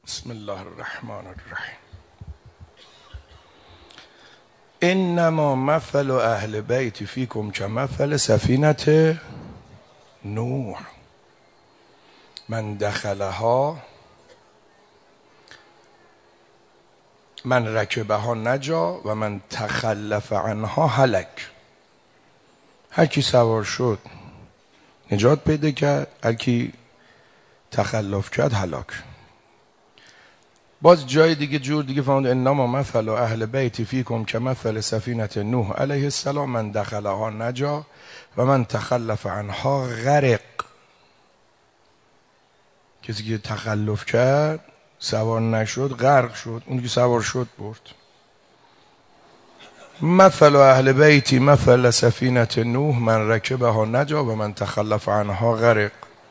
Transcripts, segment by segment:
بسم الله الرحمن الرحیم. انما مثل اهل بیت فیکم کمثل سفینة نوح من دخلها من رکبها نجا و من تخلف عنها هلک. هر کی سوار شد نجات پیدا کرد، هر کی تخلف کرد هلاک. باز جای دیگه جور دیگه فرمود انما مثل اهل بیت فیکم کمثل سفینة نوح علیه السلام من دخلها نجا و من تخلف عنها غرق. کسی که تخلف کرد سوار نشد غرق شد، اون که سوار شد برد. مثل اهل بیتی مثل سفینة نوح من رکبها نجا و من تخلف عنها غرق.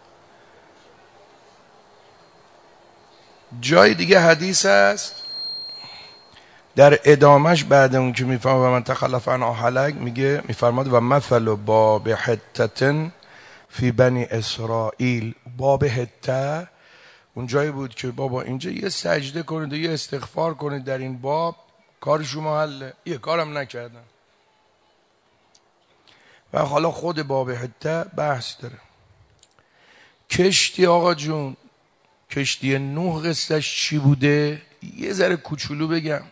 جای دیگه حدیث است در ادامش بعد اون که میفرماد و من تخلف عنها هلک میفرماد و مثل باب حته فی بنی اسرائیل. باب حته اون جایی بود که بابا اینجا یه سجده کنید و یه استغفار کنید در این باب کار شما حله. یه کارم نکردن و حالا خود باب حته بحث داره. کشتی آقا جون، کشتی نوح قصهش چی بوده؟ یه ذره کوچولو بگم.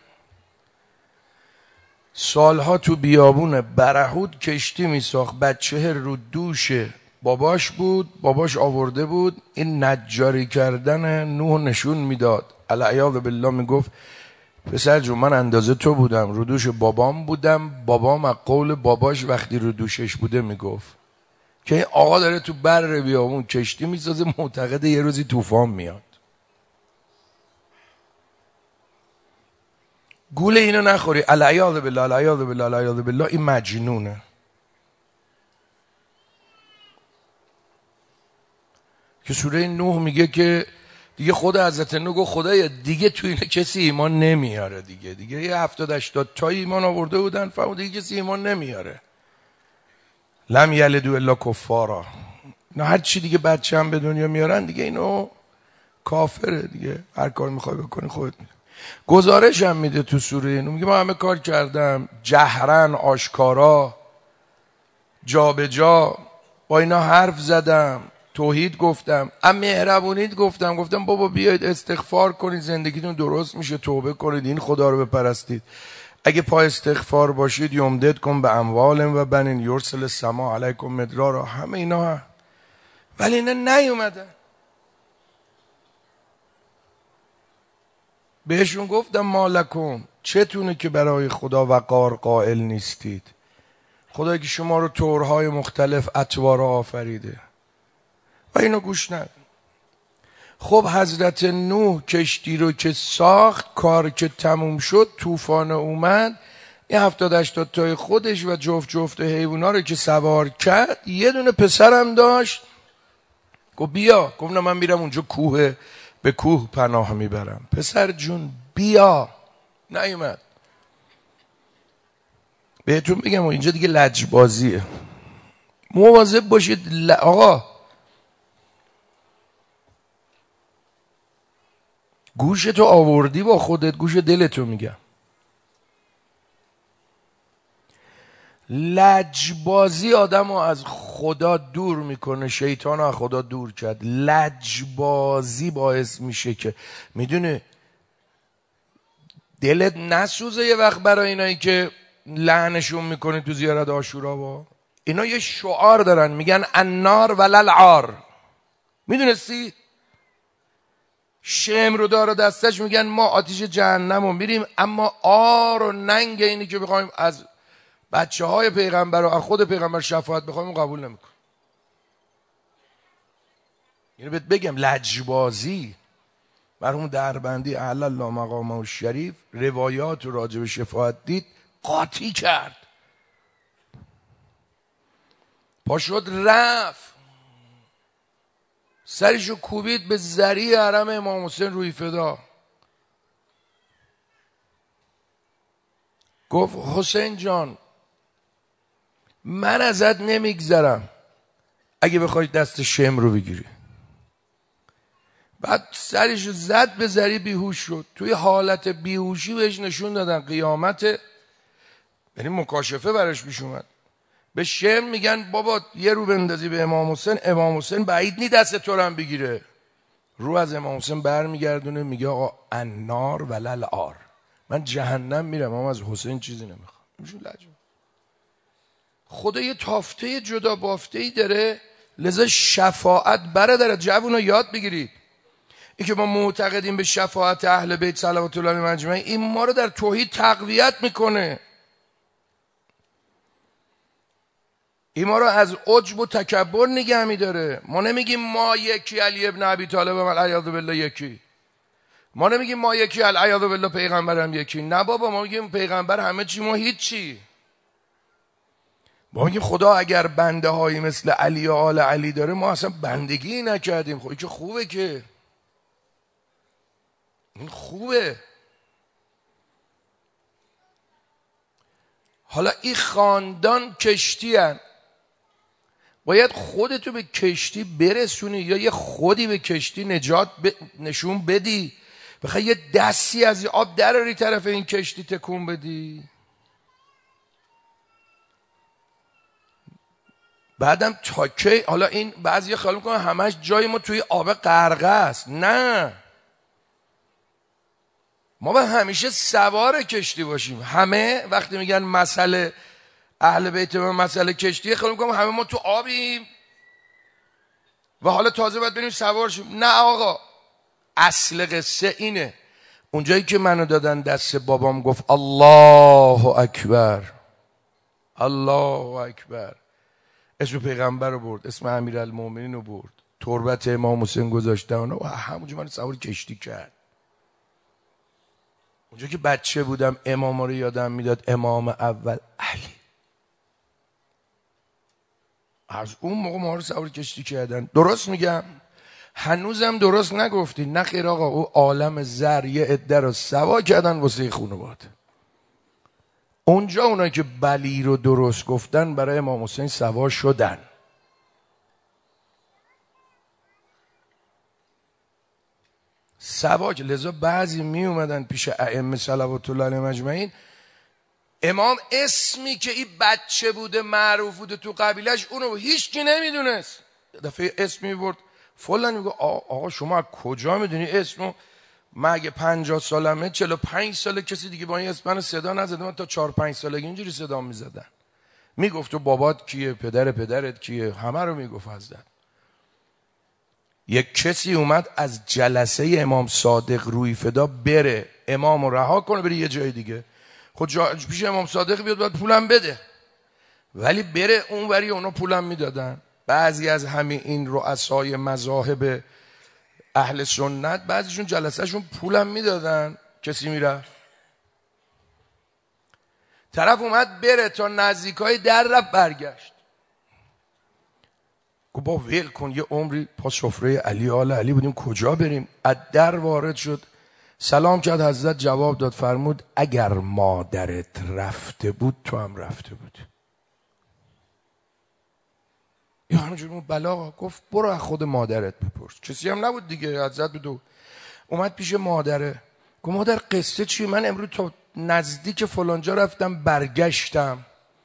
سالها تو بیابون برهود کشتی میساخت، بچه رو دوش باباش بود، باباش آورده بود این نجاری کردن نوح نشون میداد. العیاذ بالله میگفت پسر جون من اندازه تو بودم، رو دوش بابام بودم، بابام از قول باباش وقتی رو دوشش بوده میگفت که این آقا داره تو بر بیابون کشتی میسازه، معتقده یه روزی طوفان میاد. گول اینو نخوری. العیاذ بالله العیاذ بالله العیاذ بالله. این مجنونه. که سوره نوح میگه که دیگه خود حضرت نوح گفت خدایا دیگه تو اینه کسی ایمان نمیاره. دیگه یه 70-80 تا ایمان آورده بودن، فهمون دیگه کسی ایمان نمیاره. لم یلدوا الا کفارا. نه هر چی دیگه بچه هم به دنیا میارن دیگه اینو کافره دیگه. هر کار میخوای بکنی خودت میده. گزارش هم میده تو سوره اینو، میگه ما همه کار کردم، جهرن آشکارا جا به جا با اینا حرف زدم، توحید گفتم، مهربونیت گفتم بابا بیاید استغفار کنید زندگیتون درست میشه، توبه کنید، این خدا رو بپرستید. اگه پای استغفار باشید یمدد کن به اموال و بنین یرسل السما علیکم مدرارا. همه اینا ولی اینا نیومدن. بهشون گفتم مالکم، چتونه که برای خدا وقار قائل نیستید؟ خدایی که شما رو طورهای مختلف اطوار آفریده و اینو گوش ندن. خب حضرت نوح کشتی رو که ساخت، کار که تموم شد، طوفان اومد، این 70-80 تای خودش و جفت حیونا رو که سوار کرد، یه دونه پسرم داشت. گفت بیا. گفت نه من میرم اونجا به کوه پناه میبرم. پسر جون بیا. نیومد. بهتون بگم اینجا دیگه لجبازیه. مواظب باشید آقا. گوشتو آوردی با خودت، گوش دلتو میگم. لجبازی آدمو از خدا دور میکنه، شیطانو از خدا دور کرد. لجبازی باعث میشه که میدونه دلت نسوزه یه وقت برای اینایی که لعنشون میکنه تو زیارت عاشورا. با اینا یه شعار دارن میگن النار وللعار. میدونستی؟ شم رو داره دستش، میگن ما آتیش جهنم رو میریم، اما آر و ننگ اینی که بخوایم از بچه های پیغمبر و از خود پیغمبر شفاعت بخوایم قبول نمیکن. اینو بهت بگم لجبازی. مرحوم دربندی اعلی الله مقامه الشریف روایات رو راجع به شفاعت دید، قاطی کرد. پا شد رفت، سرشو کوبید به ذریع حرم امام حسین روی فدا. گفت حسین جان من ازت نمیگذرم اگه بخوای دست شم رو بگیری. بعد سرش زد به ذری بیهوش شد. توی حالت بیهوشی بهش نشون دادن قیامت، یعنی مکاشفه براش پیش اومد. به شم میگن بابا یه رو بندازی به امام حسین، امام حسین بعید نی دست تو رو هم بگیره. رو از امام حسین برمیگردونه میگه آقا النار ولل آر، من جهنم میرم اما از حسین چیزی نمیخوام. میشون لجه. خدا یه تافته جدا بافته ای داره، لذا شفاعت برادر جوونا یاد بگیرید. این که ما معتقدیم به شفاعت اهل بیت صلوات الله علیهم اجمعین، این ما رو در توحید تقویت میکنه. این ما رو از عجب و تکبر نگه میداره. ما نمیگیم ما یکی علی ابن ابی طالب و العیاذ بالله یکی، ما نمیگیم ما یکی العیاذ بالله پیغمبرم یکی، نه بابا، ما میگیم پیغمبر همه چی ما هیچی. ما میگیم خدا اگر بنده هایی مثل علی و آل علی داره ما اصلا بندگی نکردیم. خب این که خوبه، که این خوبه. حالا این خاندان کشتی هن. باید خودتو به کشتی برسونی یا یه خودی به کشتی نجات نشون بدی، بخوای یه دستی از آب دراری طرف این کشتی تکون بدی. بعدم تا کی؟ حالا این بعضی خیال میکنن همش جای ما توی آب غرقه است. نه، ما به همیشه سوار کشتی باشیم. همه وقتی میگن مسئله اهل بیت و مسئله کشتی، خیال میکنم همه ما تو آبیم و حالا تازه باید بریم سوار شیم. نه آقا، اصل قصه اینه. اونجایی که منو دادن دست بابام گفت الله اکبر، الله اکبر، اسم پیغمبر رو برد، اسم امیرالمومنین رو برد، تربت امام حسین گذاشتن و همونجا من سوار کشتی کرد. اونجا که بچه بودم امام رو یادم میداد، امام اول علی. از اون موقع ما رو سوار کشتی کردن. درست میگم؟ هنوزم درست نگفتی؟ نه خیر آقا، او عالم زر یه عده رو سوا کردن واسه خانواده. اونجا اونایی که بلی رو درست گفتن برای امام حسین سوا شدن. سوا که لذا بعضی می اومدن پیش ائمه صلوات الله علیهم اجمعین، امام اسمی که این بچه بوده معروف بوده تو قبیلش اونو هیچ کی نمیدونست. دفعه اسمی برد فلان، میگه آقا شما از کجا میدونی اسمو؟ من اگه 50 سالمه 45 ساله کسی دیگه با این اسم منو صدا نزده. من تا 4-5 سالگی اینجوری صدا میزدن. میگفت تو بابات کیه، پدرت کیه، همه رو میگفت ازدن. یک کسی اومد از جلسه امام صادق روی فدا بره، امامو رها کنه بره یه جای دیگه. خود پیش امام صادق بیاد باید پولم بده، ولی بره اون وری اونا پولم میدادن. بعضی از همین این رؤسای مذاهب اهل سنت بعضیشون جلسه شون پولم میدادن، کسی میرفت. طرف اومد بره تا نزدیکای در رفت برگشت، گفت با ویل کن یه عمری پا سفره علی آل علی بودیم کجا بریم. از در وارد شد، سلام کرد، حضرت جواب داد، فرمود اگر مادرت رفته بود تو هم رفته بود. یا همونجور بلا گفت برو از خود مادرت بپرس. کسی هم نبود دیگه، حضرت بود. اومد پیش مادره، گفت مادر قصه چیه؟ من امروز تا نزدیک فلانجا رفتم برگشتم،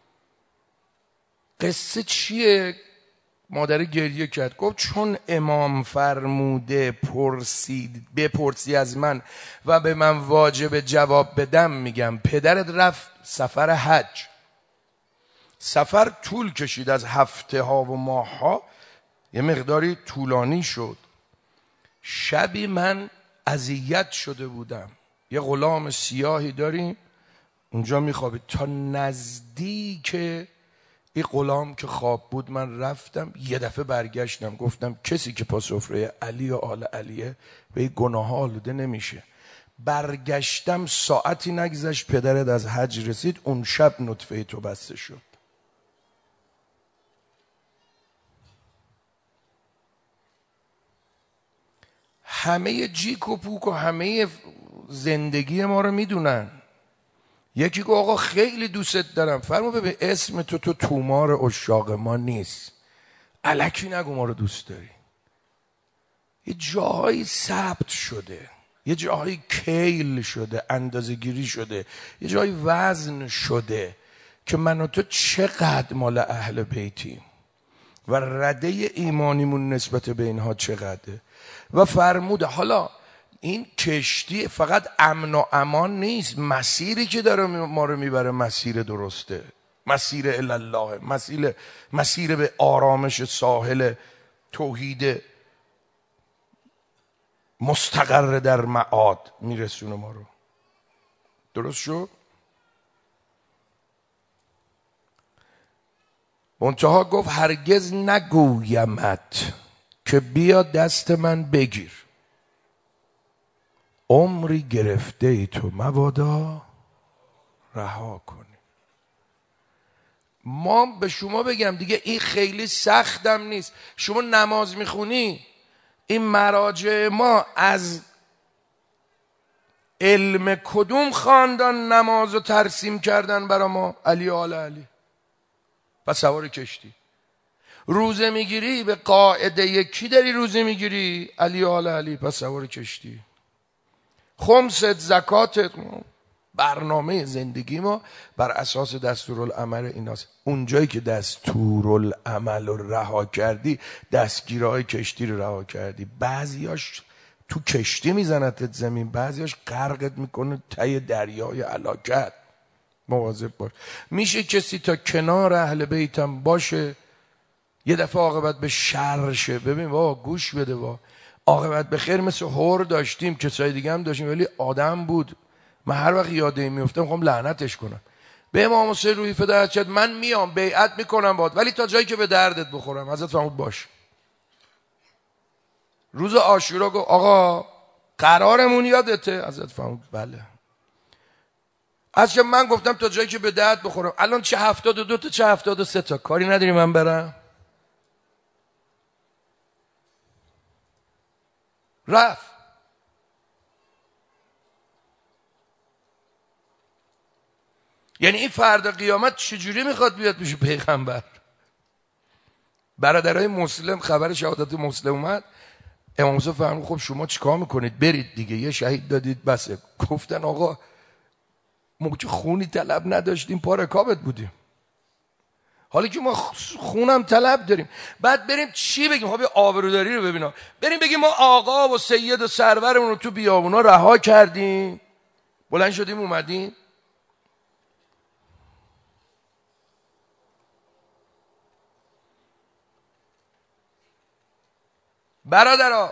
قصه چیه؟ مادر گریه کرد، گفت چون امام فرموده بپرسی از من و به من واجب جواب بدم میگم. پدرت رفت سفر حج، سفر طول کشید، از هفته ها و ماه ها یه مقداری طولانی شد. شبی من اذیت شده بودم، یه غلام سیاهی داریم اونجا میخوابید. تا نزدیک این غلام که خواب بود من رفتم، یه دفعه برگشتم گفتم کسی که پا سفره علی و آل علیه به این گناه ها آلوده نمیشه. برگشتم ساعتی نگذشت پدرت از حج رسید، اون شب نطفه تو بسته شد. همه جیک و پوک و همه زندگی ما رو میدونن. یکی که آقا خیلی دوست دارم، فرمو ببین اسم تو تومار عشاق ما نیست، الکی نگو ما رو دوست داری. یه جاهایی ثبت شده، یه جاهایی کیل شده، اندازه گیری شده، یه جایی وزن شده که من و تو چقدر مال اهل بیتیم و رده ایمانیمون نسبت به اینها چقدره. و فرموده حالا این کشتی فقط امن و امان نیست، مسیری که داره ما رو میبره مسیر درسته، مسیر الله، مسیر به آرامش ساحل توحید مستقر در معاد میرسونه ما رو. درست شد؟ منتها گفت هرگز نگویمت که بیا دست من بگیر، عمری گرفته ای تو مبادا رها کنی. ما به شما بگم دیگه این خیلی سختم نیست. شما نماز میخونی، این مراجع ما از علم کدوم خاندان نماز رو ترسیم کردن برا ما؟ علی آل علی. پس سوار کشتی. روزه میگیری به قاعده یکی داری روزه میگیری؟ علی آل علی. پس سوار کشتی. خمست، زکاتت، برنامه زندگی ما بر اساس دستورالعمل ایناست. اونجایی که دستورالعمل رو رها کردی، دستگیرهای کشتی رو رها کردی. بعضیاش تو کشتی میزنتت زمین، بعضیاش غرقت میکنه ته دریای هلاکت. مواظب باش. میشه کسی تا کنار اهل بیتم باشه یه دفعه عاقبت به شر شه؟ ببین گوش بده، عاقبت به خیر مثل هور داشتیم، کسای دیگه هم داشتیم، ولی آدم بود. من هر وقت یاد این میفتم میخوام لعنتش کنم. به امام حسین روحی فدایت شد من میام بیعت میکنم باهات، ولی تا جایی که به دردت بخورم. حضرت فرمود باش. روز عاشورا گفت آقا قرارمون یادته؟ حضرت فرمود بله. از که من گفتم تا جایی که به درد بخورم. الان چه 72 تا چه 73 تا کاری نداری من برم؟ رفت. یعنی این فردا قیامت چجوری میخواد بیاد پیش پیغمبر؟ برادرای مسلم خبر شهادت مسلم اومد، امام حسین فرمود خب شما چیکار میکنید؟ برید دیگه، یه شهید دادید بسه. گفتن آقا ما که خونی طلب نداشتیم، پا رکابت بودیم، حالا که ما خونم طلب داریم، بعد بریم چی بگیم؟ خب آبروداری رو ببینا، بریم بگیم ما آقا و سید و سرورمون رو تو بیابونا رها کردیم، بلند شدیم اومدیم. برادرها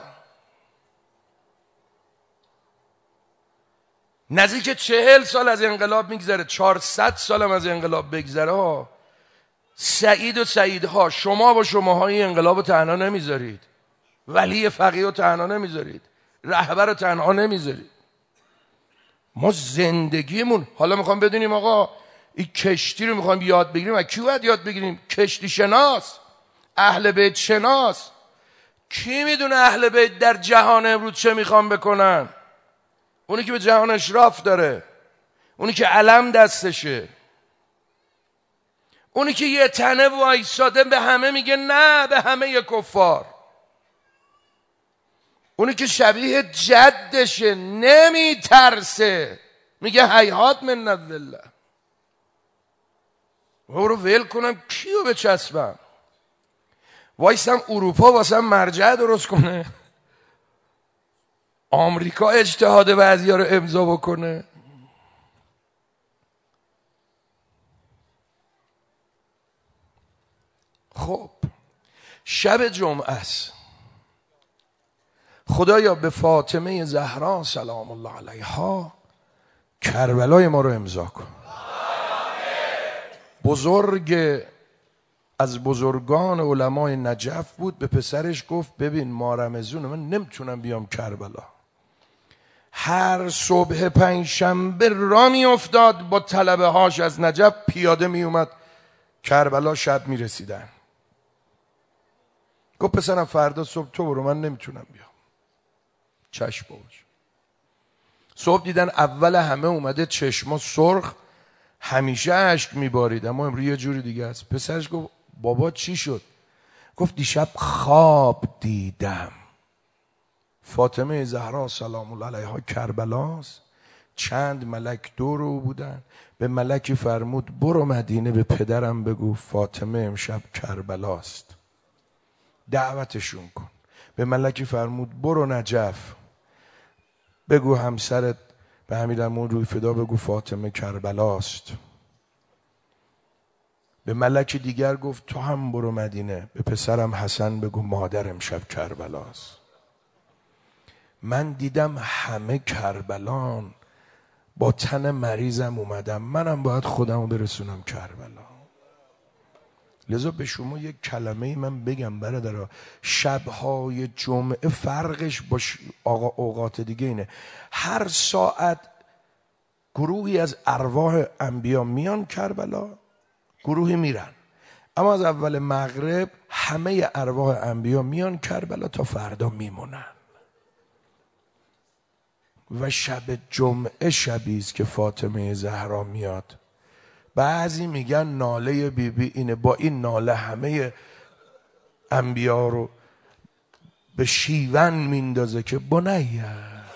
نزدیک 40 سال از انقلاب میگذره، 400 سال هم از انقلاب بگذره. سعید و سعیدها، شما با شماهای انقلاب تنها نمیذارید، ولی فقیه تنها نمیذارید، رهبر رو تنها نمیذارید. ما زندگیمون حالا میخوام بدونیم آقا این کشتی رو میخوام یاد بگیریم، از کی باید یاد بگیریم؟ کشتی شناس، اهل بیت شناس. کی میدونه اهل بیت در جهان امروز چه میخوام بکنن؟ اونی که به جهان اشراف داره، اونی که علم دستشه، اونی که یه تنه وایساده به همه میگه نه، به همه کفار، اونی که شبیه جدشه نمیترسه، میگه هیهات من الله. او رو ول کنم کیو بچسبم؟ وایسم اروپا واسم مرجع درست کنه؟ آمریکا اجتهاد بعضیا رو امضا بکنه؟ خب شب جمعه است. خدایا به فاطمه زهرا سلام الله علیها کربلای ما رو امضا کن. بزرگ از بزرگان علمای نجف بود، به پسرش گفت ببین ما رمضون من نمیتونم بیام کربلا. هر صبح پنجشنبه را می افتاد با طلبه هاش از نجف پیاده می اومد کربلا، شب می رسیدن. گفت پسرم فردا صبح تو برو، من نمیتونم بیام. چشم باش. صبح دیدن اول همه اومده، چشما سرخ، همیشه اشک میبارید، اما امروز یه جوری دیگه است. پسرش گفت بابا چی شد؟ گفت دیشب خواب دیدم فاطمه زهرا سلام الله علیها کربلاست. چند ملک دور او بودن. به ملکی فرمود برو مدینه به پدرم بگو فاطمه امشب کربلاست، دعوتشون کن. به ملکی فرمود برو نجف بگو همسرت به امیرالمومنین روی فدا بگو فاطمه کربلاست. به ملک دیگر گفت تو هم برو مدینه به پسرم حسن بگو مادر امشب کربلاست. من دیدم همه کربلان، با تن مریضم اومدم، منم باید خودمو برسونم کربلا. لذا به شما یک کلمه من بگم برادرها، شبهای جمعه فرقش با اوقات دیگه اینه، هر ساعت گروهی از ارواح انبیا میان کربلا، گروهی میرن، اما از اول مغرب همه ارواح انبیا میان کربلا تا فردا میمونن. و شب جمعه شبی است که فاطمه زهرا میاد. بعضی میگن ناله بیبی اینه، با این ناله همه انبیا رو به شیون میندازه که بنیه.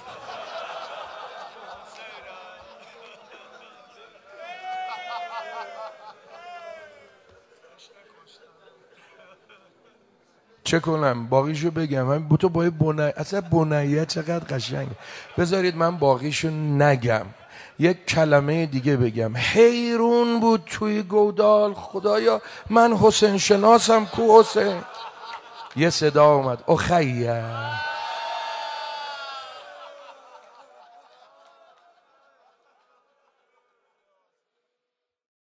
چه کنم باقیشو بگم؟ من تو با بنیه، اصلا بنیه چقدر قشنگه. بذارید من باقیشو نگم، یک کلمه دیگه بگم. حیرون بود توی گودال، خدایا من حسین شناسم، کو حسین؟ یه صدا اومد اخیه